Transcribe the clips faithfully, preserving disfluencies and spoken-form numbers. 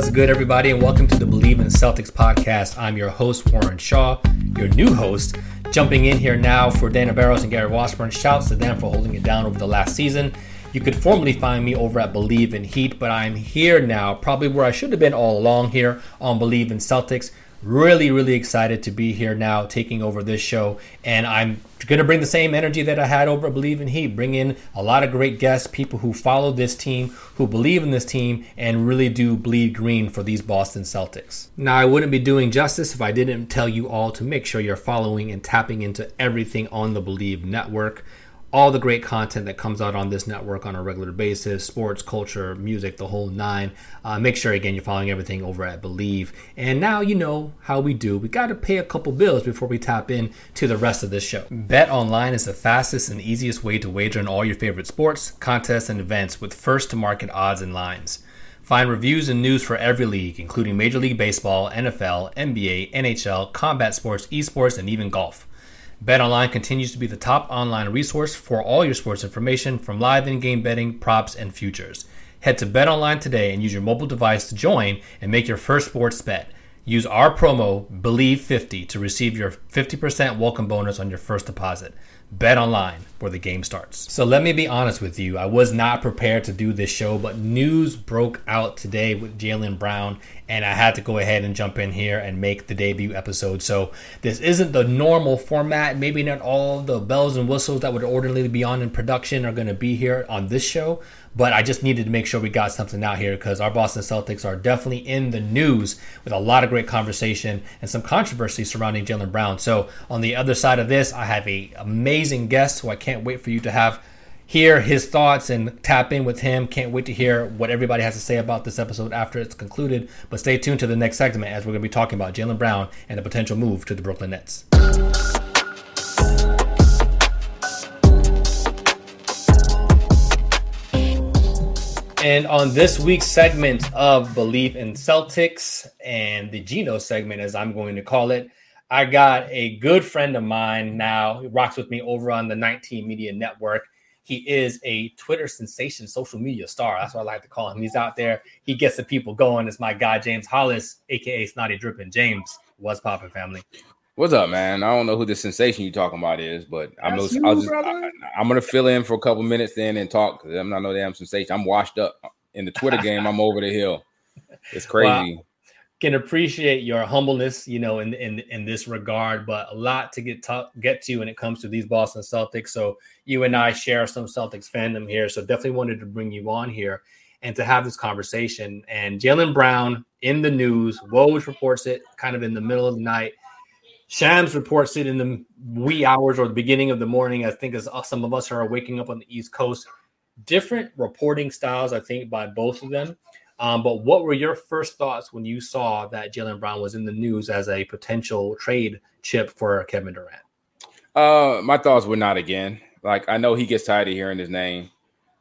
What's good, everybody, and welcome to the Believe in Celtics podcast. I'm your host, Warren Shaw, your new host, jumping in here now for Dana Barros and Gary Washburn. Shouts to them for holding it down over the last season. You could formerly find me over at Believe in Heat, but I'm here now, probably where I should have been all along here on Believe in Celtics. Really, really excited to be here now, taking over this show, and I'm going to bring the same energy that I had over at Believe in Heat, bring in a lot of great guests, people who follow this team, who believe in this team, and really do bleed green for these Boston Celtics. Now, I wouldn't be doing justice if I didn't tell you all to make sure you're following and tapping into everything on the Believe Network. All the great content that comes out on this network on a regular basis, sports, culture, music, the whole nine. Uh, make sure, again, you're following everything over at Believe. And now you know how we do. We got to pay a couple bills before we tap in to the rest of this show. BetOnline is the fastest and easiest way to wager on all your favorite sports, contests, and events with first-to-market odds and lines. Find reviews and news for every league, including Major League Baseball, N F L, N B A, N H L, combat sports, esports, and even golf. BetOnline continues to be the top online resource for all your sports information, from live in-game betting, props, and futures. Head to BetOnline today and use your mobile device to join and make your first sports bet. Use our promo believe fifty to receive your fifty percent welcome bonus on your first deposit. BetOnline, where the game starts. So let me be honest with you. I was not prepared to do this show, but news broke out today with Jaylen Brown, and I had to go ahead and jump in here and make the debut episode. So this isn't the normal format. Maybe not all the bells and whistles that would ordinarily be on in production are going to be here on this show, but I just needed to make sure we got something out here because our Boston Celtics are definitely in the news with a lot of great conversation and some controversy surrounding Jaylen Brown. So on the other side of this, I have a amazing guest who I can't wait for you to have hear his thoughts and tap in with him. Can't wait to hear what everybody has to say about this episode after it's concluded. But stay tuned to the next segment as we're going to be talking about Jaylen Brown and a potential move to the Brooklyn Nets. And on this week's segment of Believe in Celtics, and the Geno segment, as I'm going to call it, I got a good friend of mine now. He rocks with me over on the nineteen Media Network. He is a Twitter sensation, social media star. That's what I like to call him. He's out there. He gets the people going. It's my guy, James Hollis, a k a. Snotty Drippin'. James, what's poppin', family? What's up, man? I don't know who the sensation you're talking about is, but I'm That's no, you, I'll just, brother. I, I'm going to fill in for a couple minutes then and talk because I'm not no damn sensation. I'm washed up. In the Twitter game, I'm over the hill. It's crazy. Wow. Can appreciate your humbleness, you know, in in in this regard, but a lot to get to, get to when it comes to these Boston Celtics. So you and I share some Celtics fandom here, so definitely wanted to bring you on here and to have this conversation. And Jaylen Brown in the news. Woj reports it kind of in the middle of the night. Shams reports it in the wee hours or the beginning of the morning. I think as some of us are waking up on the East Coast. Different reporting styles, I think, by both of them. Um, but what were your first thoughts when you saw that Jaylen Brown was in the news as a potential trade chip for Kevin Durant? Uh, my thoughts were not again. Like, I know he gets tired of hearing his name.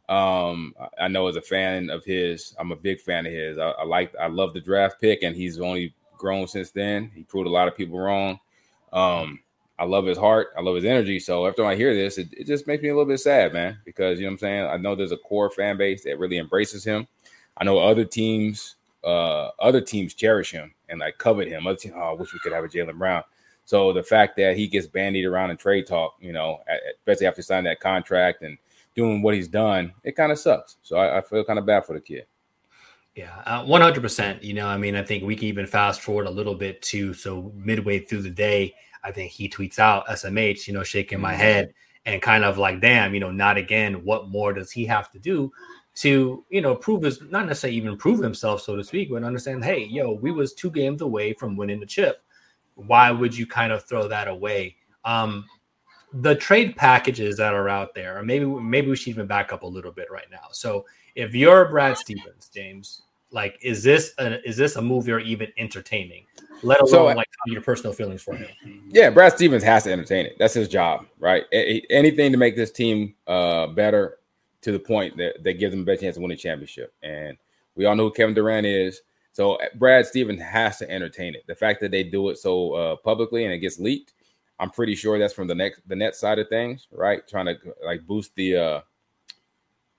Um, I know as a fan of his, I'm a big fan of his. I, I like, I love the draft pick, and he's only grown since then. He proved a lot of people wrong. Um, I love his heart. I love his energy. So after I hear this, it, it just makes me a little bit sad, man, because, you know what I'm saying? I know there's a core fan base that really embraces him. I know other teams, uh, other teams cherish him and like covet him. Other teams, oh, I wish we could have a Jaylen Brown. So the fact that he gets bandied around in trade talk, you know, especially after signing that contract and doing what he's done, it kind of sucks. So I, I feel kind of bad for the kid. Yeah, uh, one hundred percent. You know, I mean, I think we can even fast forward a little bit too. So midway through the day, I think he tweets out S M H, you know, shaking my head and kind of like, damn, you know, not again. What more does he have to do to, you know, prove his, not necessarily even prove himself, so to speak, but understand, hey, yo, we was two games away from winning the chip. Why would you kind of throw that away? Um, the trade packages that are out there, or maybe, maybe we should even back up a little bit right now. So if you're Brad Stevens, James, like, is this a, is this a move you're even entertaining? Let alone so, like your personal feelings for him. Yeah, Brad Stevens has to entertain it. That's his job, right? A- anything to make this team uh, better to the point that, that gives them a better chance to win a championship. And we all know who Kevin Durant is. So Brad Stevens has to entertain it. The fact that they do it so uh, publicly and it gets leaked, I'm pretty sure that's from the next the net side of things, right? Trying to like boost the uh,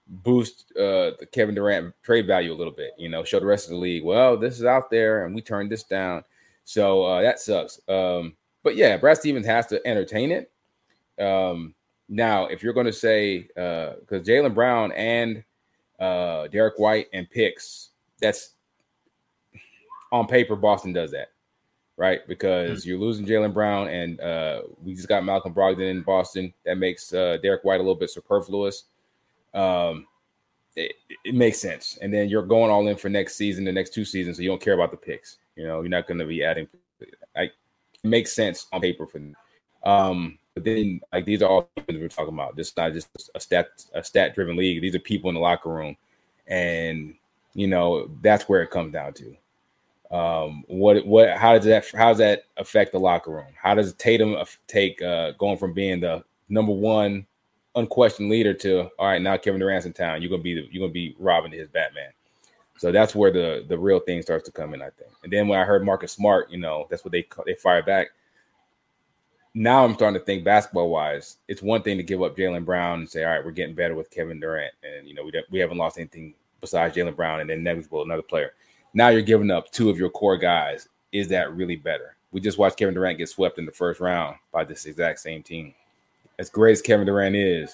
boost uh, the Kevin Durant trade value a little bit, you know, show the rest of the league, well, this is out there and we turned this down. So uh, that sucks. Um, but yeah, Brad Stevens has to entertain it. Um, now, if you're going to say, because uh, Jaylen Brown and uh, Derek White and picks, that's on paper, Boston does that, right? Because mm-hmm. you're losing Jaylen Brown and uh, we just got Malcolm Brogdon in Boston. That makes uh, Derek White a little bit superfluous. Um, it, it makes sense. And then you're going all in for next season, the next two seasons, so you don't care about the picks. You know, you're not going to be adding. Like, it makes sense on paper for them. Um, but then, like, these are all things we're talking about. This is not just a stat a stat driven league. These are people in the locker room, and you know that's where it comes down to. Um, what what how does that how does that affect the locker room? How does Tatum take uh, going from being the number one unquestioned leader to, all right, now Kevin Durant's in town, you're gonna be the, you're gonna be Robin to his Batman. So that's where the the real thing starts to come in, I think. And then when I heard Marcus Smart, you know, that's what they they fired back. Now I'm starting to think basketball wise, it's one thing to give up Jaylen Brown and say, all right, we're getting better with Kevin Durant, and you know we we haven't lost anything besides Jaylen Brown, and then negligible another player. Now you're giving up two of your core guys. Is that really better? We just watched Kevin Durant get swept in the first round by this exact same team. As great as Kevin Durant is,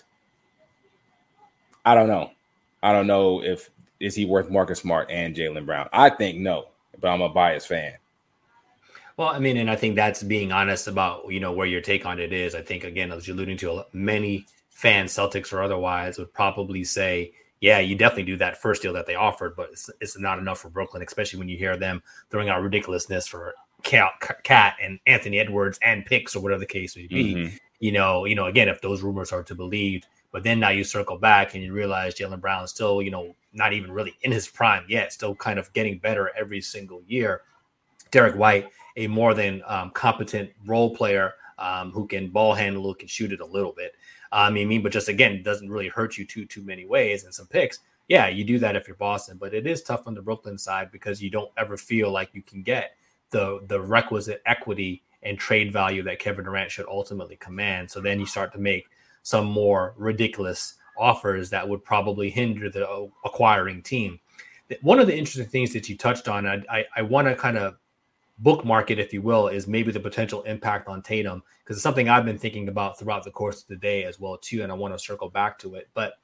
I don't know. I don't know if is he worth Marcus Smart and Jaylen Brown. I think no, but I'm a biased fan. Well, I mean, and I think that's being honest about, you know, where your take on it is. I think, again, as you're alluding to, many fans, Celtics or otherwise, would probably say, yeah, you definitely do that first deal that they offered, but it's, it's not enough for Brooklyn, especially when you hear them throwing out ridiculousness for Cat and Anthony Edwards and picks or whatever the case may be. Mm-hmm. You know, you know, again, if those rumors are to be believed, but then now you circle back and you realize Jaylen Brown is still, you know, not even really in his prime yet, still kind of getting better every single year. Derek White, a more than um, competent role player um, who can ball handle, who can shoot it a little bit. Um, I mean, but just again, doesn't really hurt you too, too many ways and some picks. Yeah, you do that if you're Boston, but it is tough on the Brooklyn side because you don't ever feel like you can get the the requisite equity and trade value that Kevin Durant should ultimately command. So then you start to make some more ridiculous offers that would probably hinder the acquiring team. One of the interesting things that you touched on, I, I, I want to kind of bookmark it, if you will, is maybe the potential impact on Tatum, because it's something I've been thinking about throughout the course of the day as well, too, and I want to circle back to it. But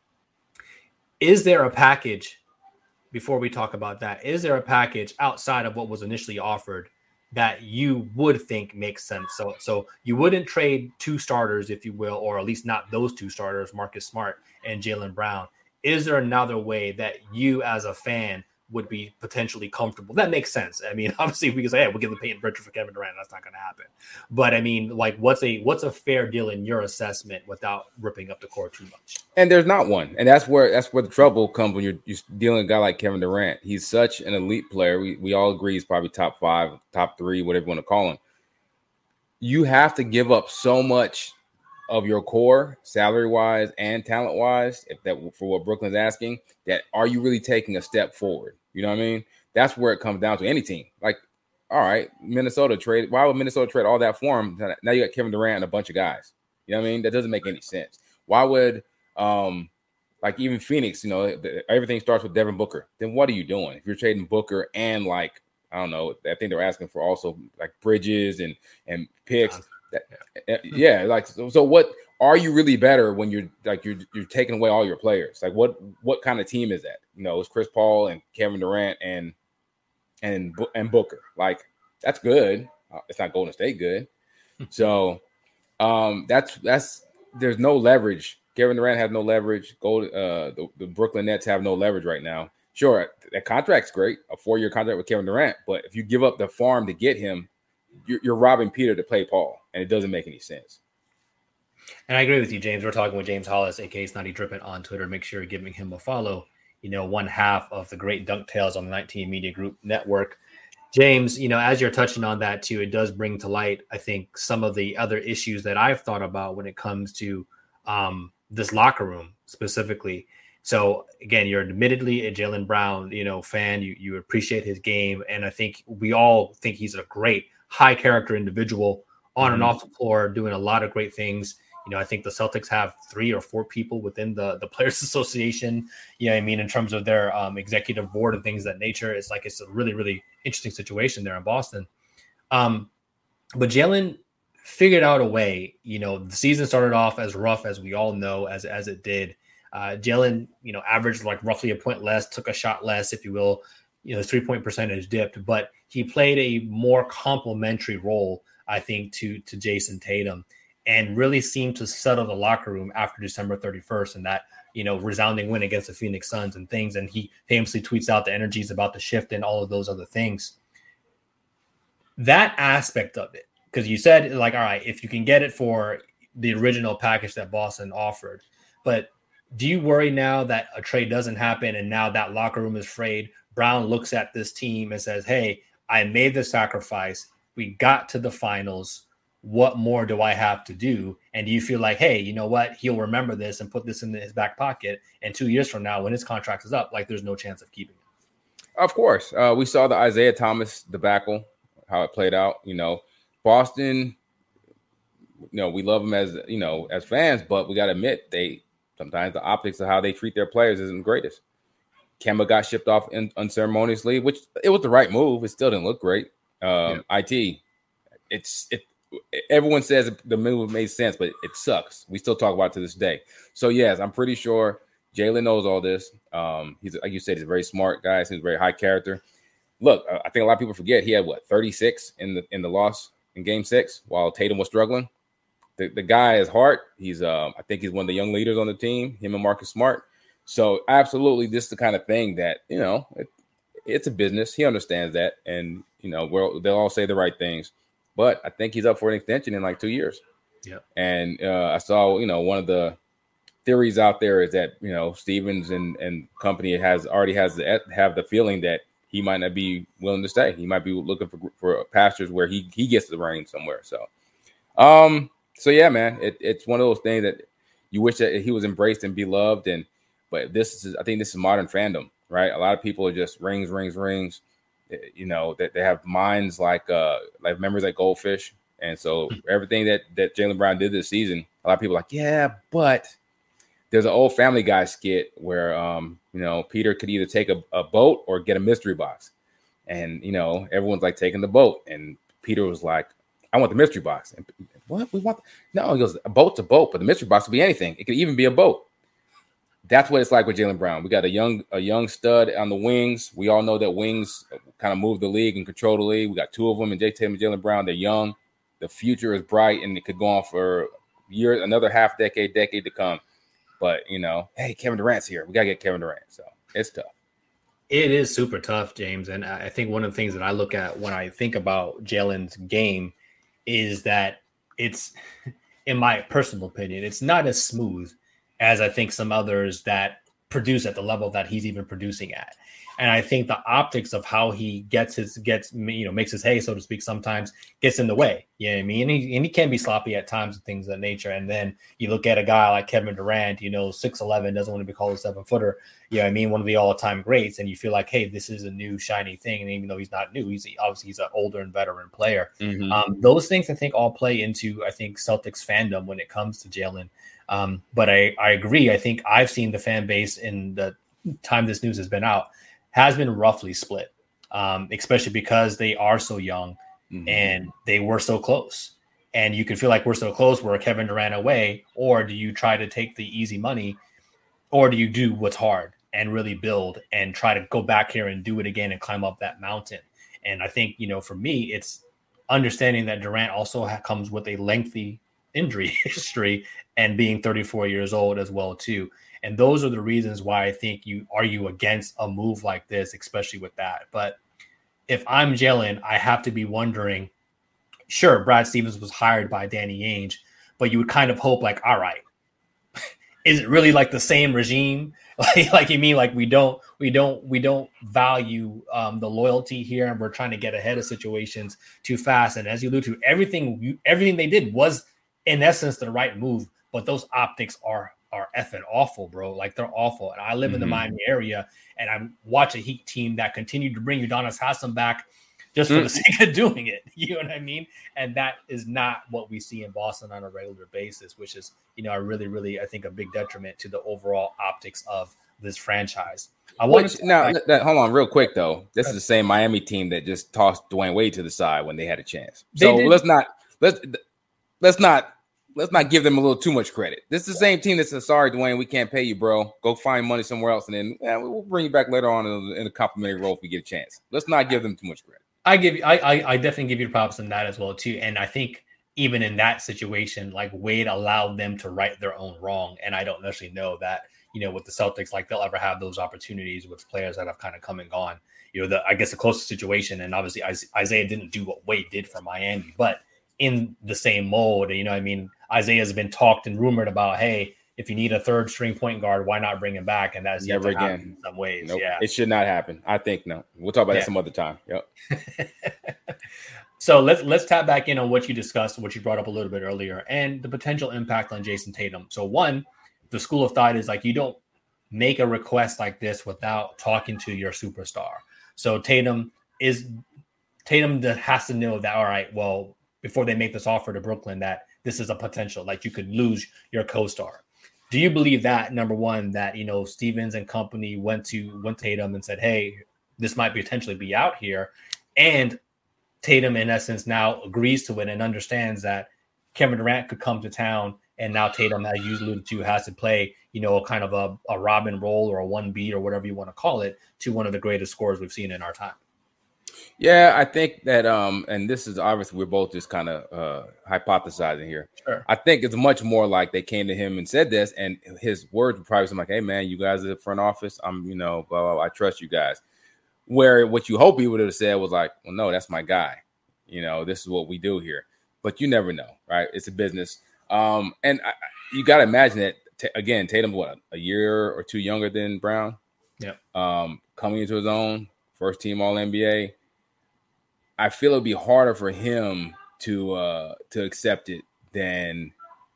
is there a package, before we talk about that, is there a package outside of what was initially offered that you would think makes sense? So so you wouldn't trade two starters, if you will, or at least not those two starters, Marcus Smart and Jaylen Brown. Is there another way that you as a fan would be potentially comfortable? That makes sense. I mean, obviously we can say, hey, we'll give the Peyton Pritchard for Kevin Durant. That's not going to happen. But I mean, like, what's a what's a fair deal in your assessment without ripping up the core too much? And there's not one. And that's where that's where the trouble comes when you're, you're dealing with a guy like Kevin Durant. He's such an elite player. We we all agree he's probably top five, top three, whatever you want to call him. You have to give up so much of your core, salary-wise and talent-wise, if that for what Brooklyn's asking, that are you really taking a step forward? You know what I mean? That's where it comes down to any team. Like, all right, Minnesota trade. Why would Minnesota trade all that for him? Now you got Kevin Durant and a bunch of guys. You know what I mean? That doesn't make any sense. Why would, um, like even Phoenix, you know, everything starts with Devin Booker. Then what are you doing? If you're trading Booker and like, I don't know, I think they're asking for also like Bridges and, and picks. That, yeah, like so, so what are you really better when you're like you're you're taking away all your players? Like what what kind of team is that? You know, it's Chris Paul and Kevin Durant and and and Booker. Like that's good. It's not Golden State good. So um that's that's there's no leverage. Kevin Durant has no leverage. Gold uh the, the Brooklyn Nets have no leverage right now. Sure, that contract's great, a four-year contract with Kevin Durant, but if you give up the farm to get him, you're, you're robbing Peter to play Paul, and it doesn't make any sense. And I agree with you, James. We're talking with James Hollis, aka Snotty Drippin, on Twitter. Make sure you're giving him a follow. You know, one half of the great Dunk Tales on the nineteen Media Group Network. James, you know, as you're touching on that too, it does bring to light, I think, some of the other issues that I've thought about when it comes to um, this locker room specifically. So again, you're admittedly a Jaylen Brown, you know, fan. You you appreciate his game, and I think we all think he's a great, high character individual on mm-hmm. and off the floor, doing a lot of great things. You know, I think the Celtics have three or four people within the, the Players Association, you know what I mean, in terms of their um, executive board and things of that nature. It's like it's a really, really interesting situation there in Boston. Um, but Jalen figured out a way. You know, the season started off as rough as we all know, as, as it did. Uh, Jalen, you know, averaged like roughly a point less, took a shot less, if you will. You know, his three-point percentage dipped, but he played a more complementary role, I think, to to Jason Tatum, and really seemed to settle the locker room after December thirty-first and that, you know, resounding win against the Phoenix Suns and things. And he famously tweets out the energies about the shift and all of those other things. That aspect of it, because you said, like, all right, if you can get it for the original package that Boston offered, but do you worry now that a trade doesn't happen and now that locker room is frayed? Brown looks at this team and says, hey, I made the sacrifice. We got to the finals. What more do I have to do? And do you feel like, hey, you know what? He'll remember this and put this in his back pocket. And two years from now, when his contract is up, like there's no chance of keeping it. Of course. Uh, we saw the Isaiah Thomas debacle, how it played out. You know, Boston, you know, we love them as, you know, as fans, but we got to admit they sometimes the optics of how they treat their players isn't the greatest. Kemba got shipped off in, unceremoniously, which it was the right move. It still didn't look great. Um, yeah. I T, it's it. Everyone says the move made sense, but it sucks. We still talk about it to this day. So yes, I'm pretty sure Jalen knows all this. Um, he's like you said, he's a very smart guy. He's very high character. Look, I think a lot of people forget he had what thirty-six in the in the loss in Game Six while Tatum was struggling. The the guy is heart. He's um, I think he's one of the young leaders on the team. Him and Marcus Smart. So absolutely, this is the kind of thing that, you know, it, it's a business. He understands that. And, you know, we're, they'll all say the right things. But I think he's up for an extension in like two years. Yeah. And uh, I saw, you know, one of the theories out there is that, you know, Stevens and, and company has already has the, have the feeling that he might not be willing to stay. He might be looking for, for pastures where he, he gets the reign somewhere. So, um, so yeah, man, it, it's one of those things that you wish that he was embraced and beloved. And, But this is, I think this is modern fandom, right? A lot of people are just rings, rings, rings. You know, that they have minds like uh, like memories like goldfish. And so everything that, that Jaylen Brown did this season, a lot of people are like, yeah, but there's an old Family Guy skit where, um, you know, Peter could either take a, a boat or get a mystery box. And, you know, everyone's like taking the boat. And Peter was like, I want the mystery box. And what? We want? No, he goes, a boat's a boat, but the mystery box will be anything. It could even be a boat. That's what it's like with Jaylen Brown. We got a young a young stud on the wings. We all know that wings kind of move the league and control the league. We got two of them, and Jay Tatum and Jaylen Brown. They're young. The future is bright, and it could go on for years, another half decade, decade to come. But, you know, hey, Kevin Durant's here. We got to get Kevin Durant. So it's tough. It is super tough, James. And I think one of the things that I look at when I think about Jalen's game is that it's, in my personal opinion, it's not as smooth as I think some others that produce at the level that he's even producing at. And I think the optics of how he gets his, gets, you know, makes his hay, so to speak, sometimes gets in the way. You know what I mean? And he, and he can be sloppy at times and things of that nature. And then you look at a guy like Kevin Durant, you know, six eleven, doesn't want to be called a seven footer. You know what I mean? One of the all time greats. And you feel like, hey, this is a new shiny thing. And even though he's not new, he's obviously he's an older and veteran player. Mm-hmm. Um, those things I think all play into, I think, Celtics fandom when it comes to Jalen. Um, but I, I agree. I think I've seen the fan base in the time this news has been out has been roughly split, um, especially because they are so young mm-hmm. and they were so close. And you can feel like we're so close, we're Kevin Durant away, or do you try to take the easy money, or do you do what's hard and really build and try to go back here and do it again and climb up that mountain? And I think, you know, for me, it's understanding that Durant also ha- comes with a lengthy injury history and being thirty-four years old as well, too. And those are the reasons why I think you argue against a move like this, especially with that. But if I'm Jalen, I have to be wondering, sure, Brad Stevens was hired by Danny Ainge, but you would kind of hope like, all right, is it really like the same regime? Like, like you mean like we don't, we don't, we don't value um, the loyalty here, and we're trying to get ahead of situations too fast. And as you allude to, everything, you, everything they did was in essence the right move, but those optics are are effing awful, bro. Like they're awful. And I live mm-hmm. in the Miami area, and I watch a Heat team that continued to bring Udonis Haslem back just for Mm. the sake of doing it. You know what I mean? And that is not what we see in Boston on a regular basis, which is, you know, a really, really, I think, a big detriment to the overall optics of this franchise. I want Which, to now, that, hold on real quick, though. This is the same Miami team that just tossed Dwayne Wade to the side when they had a chance. So let's not let's let's not let's not give them a little too much credit. This is the same team that says, sorry, Dwayne, we can't pay you, bro. Go find money somewhere else, and then yeah, we'll bring you back later on in, in a complimentary role if we get a chance. Let's not give them too much credit. I give you, I, I, I definitely give you props in that as well too. And I think even in that situation, like Wade allowed them to right their own wrong. And I don't necessarily know that, you know, with the Celtics, like they'll ever have those opportunities with players that have kind of come and gone. You know, the I guess the closest situation, and obviously Isaiah didn't do what Wade did for Miami, but in the same mold. You know what I mean? Isaiah's been talked and rumored about, hey, if you need a third string point guard, why not bring him back? And that's never again in some ways. Nope. Yeah, it should not happen. I think no. We'll talk about yeah. that some other time. Yep. So let's let's tap back in on what you discussed, what you brought up a little bit earlier, and the potential impact on Jason Tatum. So one, the school of thought is like you don't make a request like this without talking to your superstar. So Tatum is Tatum has to know that, all right, well, before they make this offer to Brooklyn, that this is a potential, like you could lose your co-star. Do you believe that, number one, that, you know, Stevens and company went to went to Tatum and said, hey, this might potentially be out here, and Tatum, in essence, now agrees to it and understands that Kevin Durant could come to town, and now Tatum, as you alluded to, has to play, you know, kind of a, a Robin role or a one B or whatever you want to call it to one of the greatest scorers we've seen in our time. Yeah, I think that, um, and this is obviously we're both just kind of uh, hypothesizing here. Sure. I think it's much more like they came to him and said this, and his words were probably something like, hey, man, you guys are the front office. I'm, you know, blah, blah, blah, I trust you guys. Where what you hope he would have said was like, well, no, that's my guy. You know, this is what we do here. But you never know, right? It's a business. Um, and I, you got to imagine that, t- again, Tatum's what, a year or two younger than Brown? Yeah. Um, coming into his own, first team All N B A. I feel it'd be harder for him to uh, to accept it than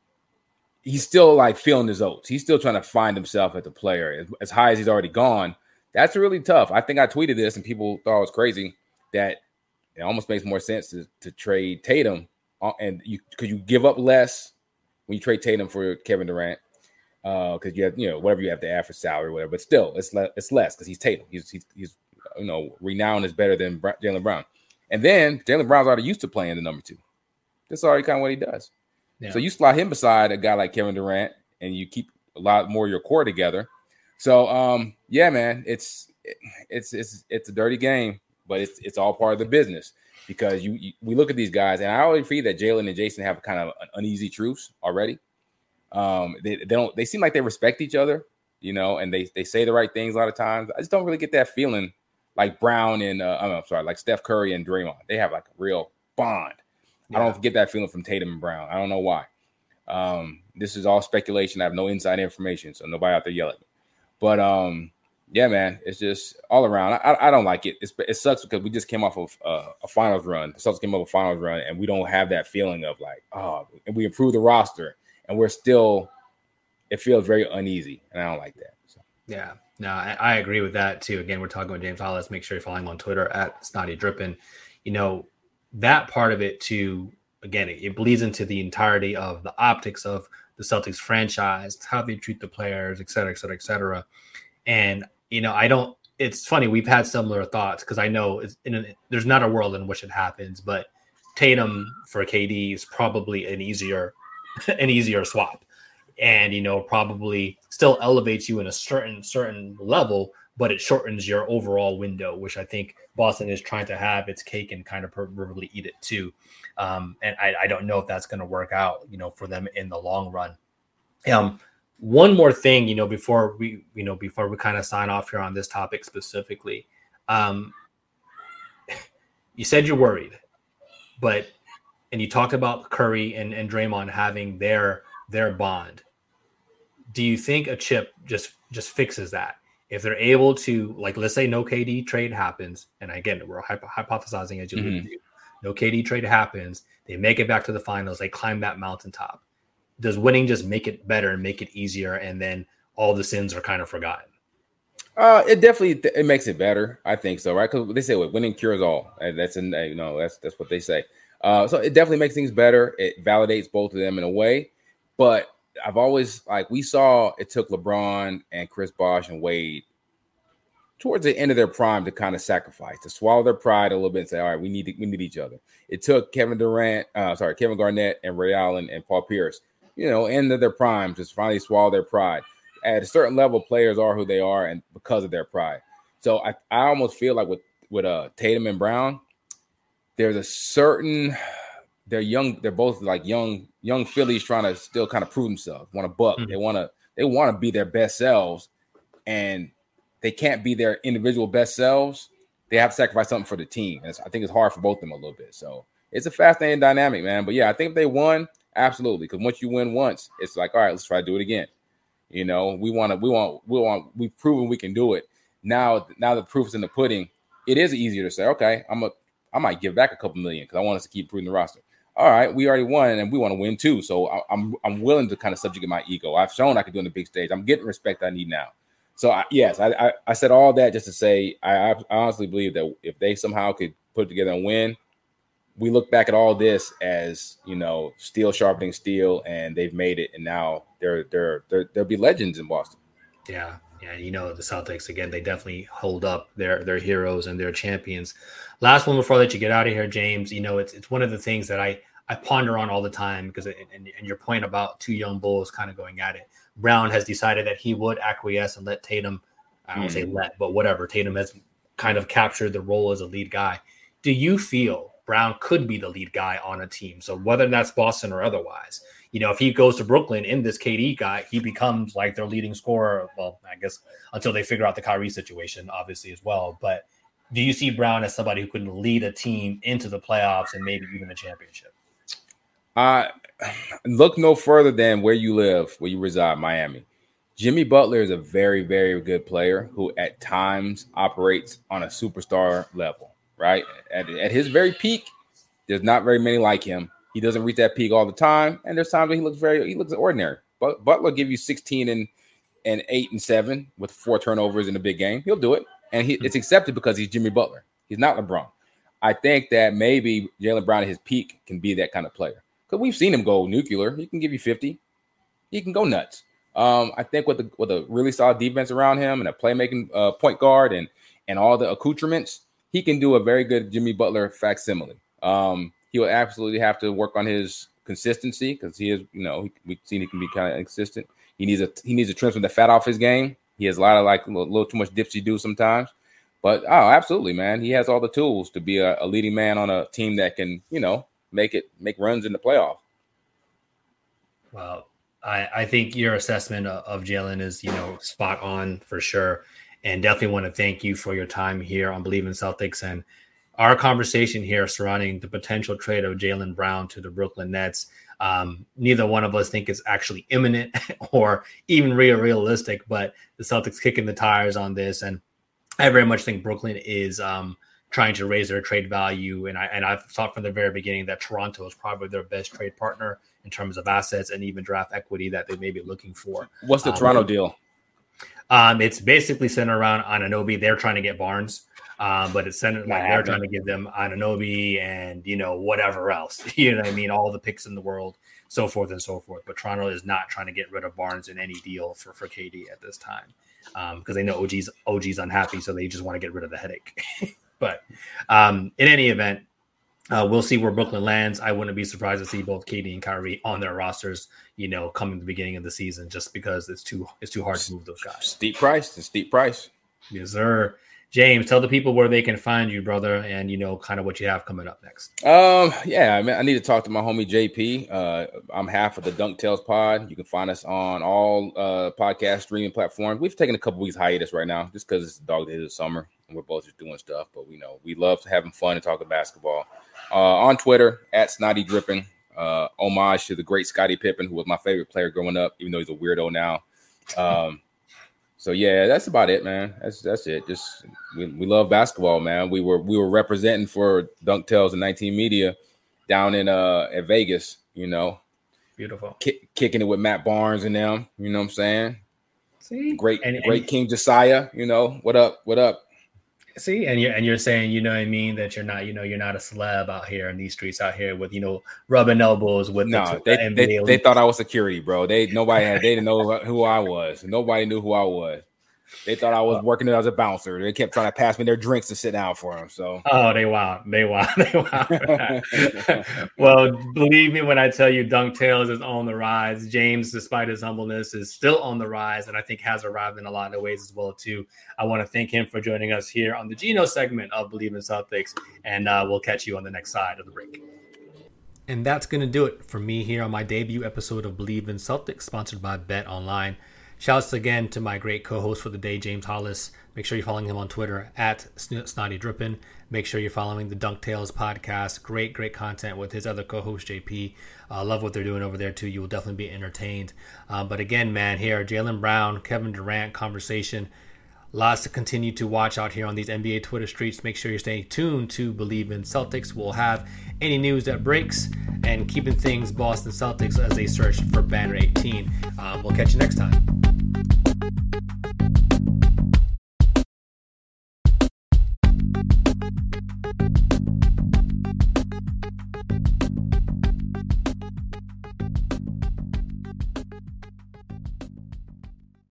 he's still like feeling his oats. He's still trying to find himself as a player. As, as high as he's already gone, that's really tough. I think I tweeted this and people thought it was crazy that it almost makes more sense to, to trade Tatum and you because you give up less when you trade Tatum for Kevin Durant because uh, you have you know whatever you have to add for salary or whatever. But still, it's le- it's less because he's Tatum. He's, he's he's you know renowned is better than Bra- Jaylen Brown. And then Jaylen Brown's already used to playing the number two. That's already kind of what he does. Yeah. So you slot him beside a guy like Kevin Durant, and you keep a lot more of your core together. So, um, yeah, man, it's it's it's it's a dirty game, but it's it's all part of the business because you, you we look at these guys, and I always feel that Jaylen and Jason have kind of an uneasy truce already. Um, they, they don't they seem like they respect each other, you know, and they they say the right things a lot of times. I just don't really get that feeling. Like Brown and uh, I'm sorry, like Steph Curry and Draymond, they have like a real bond. Yeah. I don't get that feeling from Tatum and Brown. I don't know why. Um, this is all speculation. I have no inside information, so nobody out there yell at me. But um, yeah, man, it's just all around. I, I don't like it. It's, it sucks because we just came off of uh, a finals run. The Celtics came off a finals run, and we don't have that feeling of like, oh, and we improved the roster, and we're still. It feels very uneasy, and I don't like that. So. Yeah. No, I, I agree with that too. Again, we're talking with James Hollis. Make sure you're following him on Twitter at Snotty Drippin. You know, that part of it too, again, it, it bleeds into the entirety of the optics of the Celtics franchise, how they treat the players, et cetera, et cetera, et cetera. And, you know, I don't, it's funny. We've had similar thoughts because I know it's in a, there's not a world in which it happens, but Tatum for K D is probably an easier, an easier swap. And, you know, probably still elevates you in a certain certain level, but it shortens your overall window, which I think Boston is trying to have its cake and kind of probably eat it too. Um, and I, I don't know if that's going to work out, you know, for them in the long run. Um, one more thing, you know, before we, you know, before we kind of sign off here on this topic specifically, um, you said you're worried, but, and you talked about Curry and, and Draymond having their, their bond. Do you think a chip just just fixes that? If they're able to, like, let's say no K D trade happens, and again, we're hypo- hypothesizing as you mm-hmm. alluded to, no K D trade happens, they make it back to the finals, they climb that mountaintop. Does winning just make it better and make it easier, and then all the sins are kind of forgotten? Uh, it definitely it makes it better. I think so, right? Because they say what winning cures all. And that's in you know that's that's what they say. Uh, so it definitely makes things better. It validates both of them in a way. But I've always like we saw it took LeBron and Chris Bosh and Wade towards the end of their prime to kind of sacrifice, to swallow their pride a little bit and say, all right, we need to, we need each other. It took Kevin Durant, uh, sorry, Kevin Garnett and Ray Allen and Paul Pierce, you know, end of their prime, just finally swallow their pride. At a certain level, players are who they are, and because of their pride. So I, I almost feel like with with uh, Tatum and Brown, there's a certain they're young, they're both like young young Phillies trying to still kind of prove themselves, want to buck, mm-hmm. they want to they want to be their best selves, and they can't be their individual best selves. They have to sacrifice something for the team. And I think it's hard for both of them a little bit. So it's a fascinating dynamic, man. But yeah, I think if they won, absolutely, because once you win once, it's like, all right, let's try to do it again. You know, we want to, we want, we want, we've proven we can do it. Now, now the proof's in the pudding. It is easier to say, okay, I'm a, I might give back a couple million because I want us to keep improving the roster. All right, we already won and we want to win too. So I, I'm, I'm willing to kind of subjugate my ego. I've shown I can do it on the big stage. I'm getting respect I need now. So I, yes, I, I, I said all that just to say I, I honestly believe that if they somehow could put together and win, we look back at all this as, you know, steel sharpening steel, and they've made it, and now they're they're, they're they'll be legends in Boston. Yeah, yeah, you know, the Celtics again, they definitely hold up their their heroes and their champions. Last one before I let you get out of here, James. You know, it's it's one of the things that I I ponder on all the time because and, and your point about two young bulls kind of going at it. Brown has decided that he would acquiesce and let Tatum, I don't mm. say let, but whatever. Tatum has kind of captured the role as a lead guy. Do you feel Brown could be the lead guy on a team? So whether that's Boston or otherwise, you know, if he goes to Brooklyn in this K D guy, he becomes like their leading scorer. Well, I guess until they figure out the Kyrie situation, obviously, as well. But do you see Brown as somebody who could lead a team into the playoffs and maybe even the championship? Uh, look no further than where you live, where you reside, Miami. Jimmy Butler is a very, very good player who at times operates on a superstar level, right? At, at his very peak, there's not very many like him. He doesn't reach that peak all the time, and there's times when he looks very, he looks ordinary. But Butler give you sixteen and, and eight and seven with four turnovers in a big game. He'll do it, and he, it's accepted because he's Jimmy Butler. He's not LeBron. I think that maybe Jaylen Brown at his peak can be that kind of player. Because we've seen him go nuclear. He can give you fifty. He can go nuts. Um, I think with, the, with a really solid defense around him and a playmaking uh, point guard and and all the accoutrements, he can do a very good Jimmy Butler facsimile. Um, he will absolutely have to work on his consistency because he is, you know, we've seen he can be kind of inconsistent. He needs a he needs to trim some of the fat off his game. He has a lot of like a little, little too much dipsy do sometimes. But oh, absolutely, man, he has all the tools to be a, a leading man on a team that can, you know, make it make runs in the playoff. Well, I, I think your assessment of, of Jaylen is, you know, spot on for sure. And definitely want to thank you for your time here on Believe in Celtics and our conversation here surrounding the potential trade of Jaylen Brown to the Brooklyn Nets. Um, neither one of us think it's actually imminent or even real realistic, but the Celtics kicking the tires on this. And I very much think Brooklyn is um, trying to raise their trade value. And, I, and I've thought from the very beginning that Toronto is probably their best trade partner in terms of assets and even draft equity that they may be looking for. What's the um, Toronto deal? Um, it's basically centered around Anunoby. They're trying to get Barnes. Um, but it's centered like they're trying to give them Anunoby and, you know, whatever else, you know what I mean? All the picks in the world, so forth and so forth. But Toronto is not trying to get rid of Barnes in any deal for, for K D at this time because um, they know O G's O G's unhappy, so they just want to get rid of the headache. But um, in any event, uh, we'll see where Brooklyn lands. I wouldn't be surprised to see both K D and Kyrie on their rosters, you know, coming the beginning of the season, just because it's too it's too hard to move those guys. Steep price, it's steep price. Yes, sir. James, tell the people where they can find you, brother, and, you know, kind of what you have coming up next. Um, yeah, I mean, I need to talk to my homie J P. Uh, I'm half of the Dunk Tales pod. You can find us on all uh, podcast streaming platforms. We've taken a couple weeks hiatus right now just because it's the dog days of summer and we're both just doing stuff. But we know we love having fun and talking basketball. Uh, on Twitter, at Snotty Dripping, uh, homage to the great Scottie Pippen, who was my favorite player growing up, even though he's a weirdo now. Um, So yeah, that's about it, man. That's that's it. Just we, we love basketball, man. We were we were representing for Dunk Tales and nineteen Media down in uh at Vegas, you know. Beautiful. Ki- kicking it with Matt Barnes and them, you know what I'm saying? See, great, and, great and, King Josiah. You know what up? What up? See, and you're and you're saying, you know what I mean, that you're not, you know, you're not a celeb out here in these streets out here with, you know, rubbing elbows with no, the they N B A they, they thought I was security, bro. They nobody had they didn't know who I was. Nobody knew who I was. They thought I was working as a bouncer. They kept trying to pass me their drinks to sit down for them. So, oh, they wow, they wow, they wow. Well, believe me when I tell you, Dunk Tales is on the rise. James, despite his humbleness, is still on the rise, and I think has arrived in a lot of ways as well too. I want to thank him for joining us here on the Geno segment of Believe in Celtics, and uh, we'll catch you on the next side of the break. And that's going to do it for me here on my debut episode of Believe in Celtics, sponsored by Bet Online. Shouts again to my great co-host for the day, James Hollis. Make sure you're following him on Twitter at Snotty Drippin. Make sure you're following the Dunk Tales podcast. Great, great content with his other co-host, J P. I uh, love what they're doing over there, too. You will definitely be entertained. Um, but again, man, here, Jaylen Brown, Kevin Durant conversation. Lots to continue to watch out here on these N B A Twitter streets. Make sure you're staying tuned to Believe in Celtics. We'll have any news that breaks and keeping things Boston Celtics as they search for Banner eighteen. Um, we'll catch you next time.